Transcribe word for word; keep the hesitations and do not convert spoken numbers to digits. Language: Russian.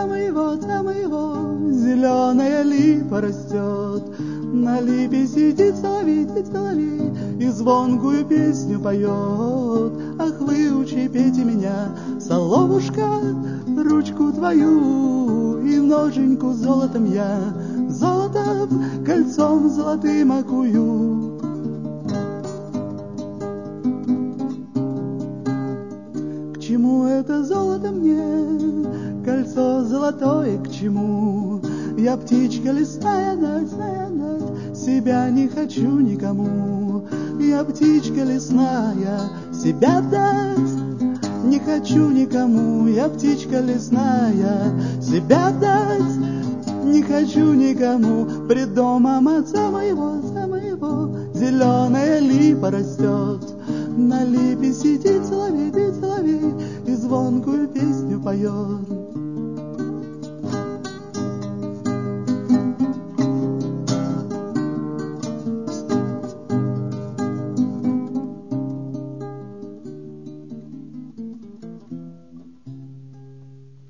отца моего, отца моего, зеленая липа растет. На липе сидит соловей, сидит соловей, и звонкую песню поет. Ах, выучи, пейте меня, соловушка, ручку твою, и ноженьку золотом я, золотом, кольцом золотым окую. К чему это золото мне, кольцо золотое к чему? Я птичка лесная, ночная, ночь, себя не хочу никому. Я птичка лесная, себя дать не хочу никому. Я птичка лесная, себя дать не хочу никому. Пред домом отца моего, отца моего, зеленая липа растет. На липе сидит соловей, соловей, и звонкую песню поет.